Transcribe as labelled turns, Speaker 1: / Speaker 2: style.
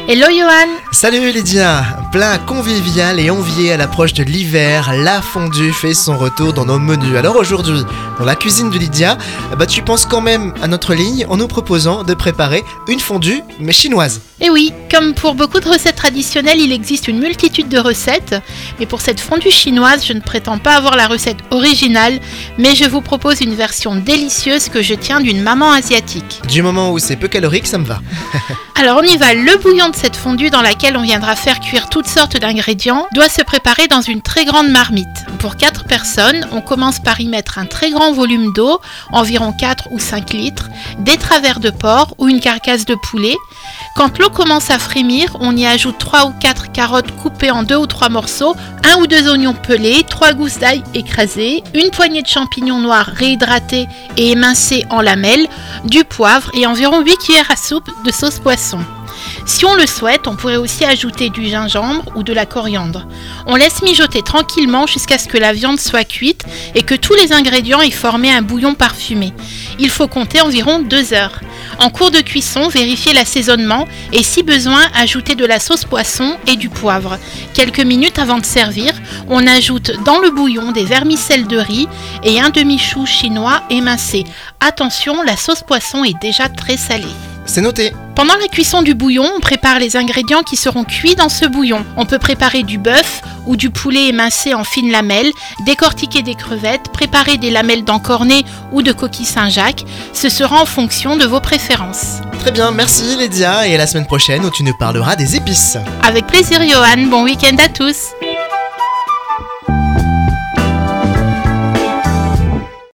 Speaker 1: Hello Johan.
Speaker 2: Salut Lydia. Plat convivial et envié à l'approche de l'hiver, la fondue fait son retour dans nos menus. Alors aujourd'hui, dans la cuisine de Lydia, tu penses quand même à notre ligne en nous proposant de préparer une fondue mais chinoise.
Speaker 1: Et oui, comme pour beaucoup de recettes traditionnelles, il existe une multitude de recettes. Mais pour cette fondue chinoise, je ne prétends pas avoir la recette originale, mais je vous propose une version délicieuse que je tiens d'une maman asiatique.
Speaker 2: Du moment où c'est peu calorique, ça me va.
Speaker 1: Alors on y va, le bouillon de cette fondue dans laquelle on viendra faire cuire toutes sortes d'ingrédients doit se préparer dans une très grande marmite. Pour 4 personnes, on commence par y mettre un très grand volume d'eau, environ 4 ou 5 litres, des travers de porc ou une carcasse de poulet. Quand l'eau commence à frémir, on y ajoute 3 ou 4 carottes coupées en 2 ou 3 morceaux, 1 ou 2 oignons pelés, 3 gousses d'ail écrasées, une poignée de champignons noirs réhydratés et émincés en lamelles, du poivre et environ 8 cuillères à soupe de sauce poisson. Si on le souhaite, on pourrait aussi ajouter du gingembre ou de la coriandre. On laisse mijoter tranquillement jusqu'à ce que la viande soit cuite et que tous les ingrédients aient formé un bouillon parfumé. Il faut compter environ 2 heures. En cours de cuisson, vérifiez l'assaisonnement et si besoin, ajoutez de la sauce poisson et du poivre. Quelques minutes avant de servir, on ajoute dans le bouillon des vermicelles de riz et un demi-chou chinois émincé. Attention, la sauce poisson est déjà très salée.
Speaker 2: C'est noté.
Speaker 1: Pendant la cuisson du bouillon, on prépare les ingrédients qui seront cuits dans ce bouillon. On peut préparer du bœuf ou du poulet émincé en fines lamelles, décortiquer des crevettes, préparer des lamelles d'encornet ou de coquilles Saint-Jacques. Ce sera en fonction de vos préférences.
Speaker 2: Très bien, merci Lydia et à la semaine prochaine où tu nous parleras des épices.
Speaker 1: Avec plaisir Johan, bon week-end à tous.